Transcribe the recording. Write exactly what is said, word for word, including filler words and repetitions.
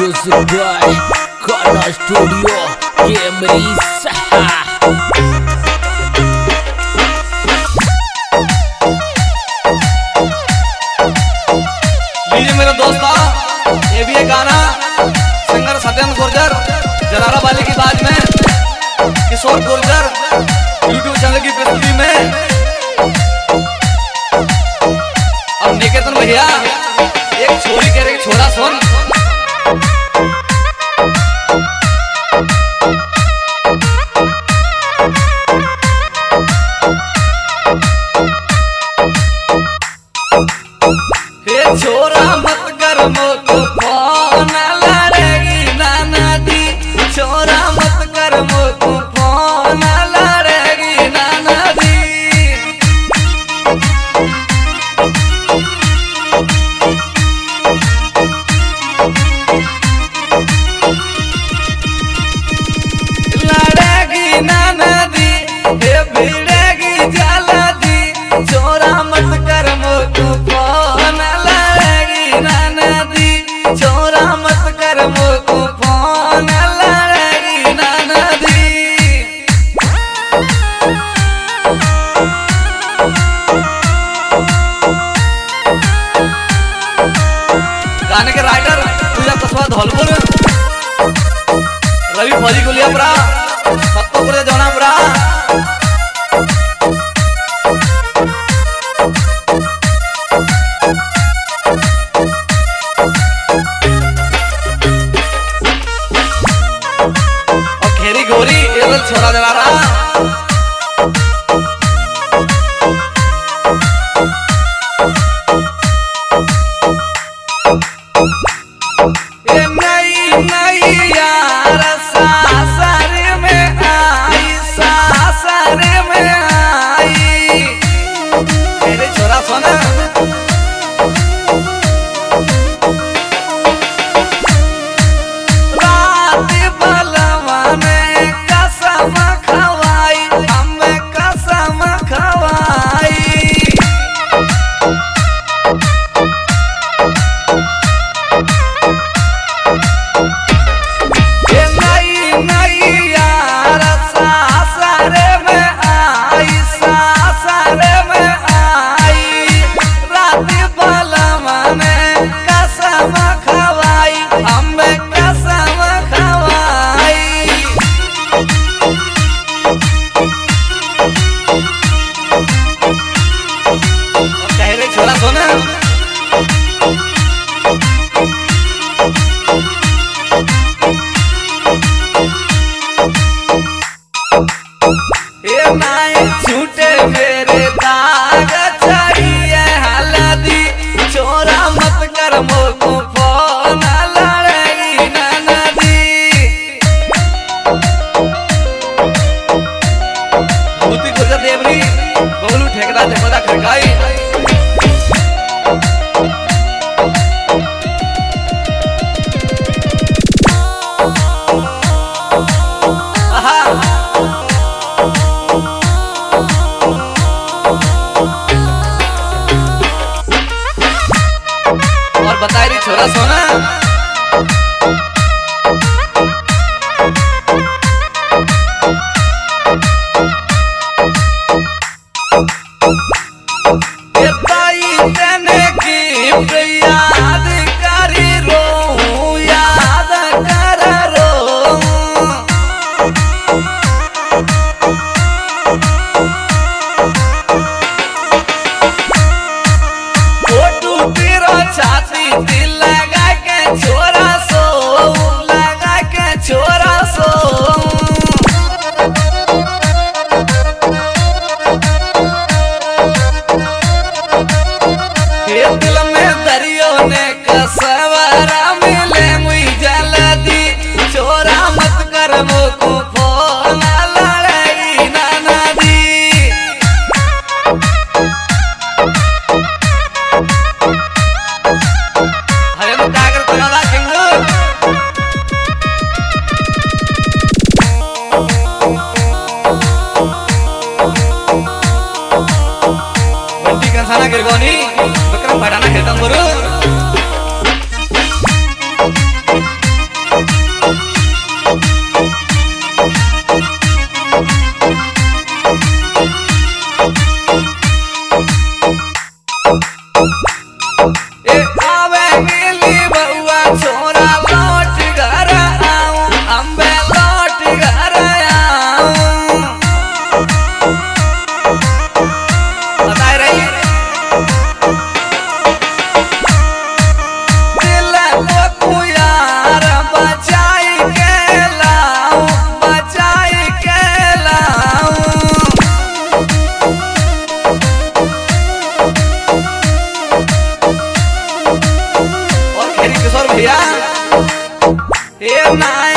Music by Kana Studio Camry Saha। लीजिए मेरे दोस्ता, ये भी एक गाना सिंगर सत्येंद्र गुर्जर जलारा वाले की बात में किशोर गुर्जर यूट्यूब चैनल की प्रस्तुति में। अब निकेतन भैया एक छोरी कह रही छोरा सुन। छोरा मत कर मोको फोन लड़ेगी नाना दी, छोरा मत कर मोको फोन लड़ेगी नाना दी। लड़ेगी नाना दी हे भिड़ेगी जाला दी, छोरा मत कर मोको फोन छोरा मत कर मोको फोन लड़ेगी नाना दी। गाने के राइटर पूजा कस्बा धौलपुर, रवि फौजी गुलियापुरा, सत्तोपुर जौनापुरा। गोरी एवं छोरा जलारा नई नई यार सासरे में आई, सासरे में आई मेरे छोरा सोना। छूटे मेरे दाग चाहिए हल्दी, छोरा मत कर मोको फोन लड़ेगी नाना दी। भूति गुर्जर देवरी बबलू ठेकेदार जगदा खड़काई। और बताई रही छोरा सोना देने की याद करी रो, याद कर रो। फोटू तेरा छाती दिल लगा के छोरा सो भैया ए नाय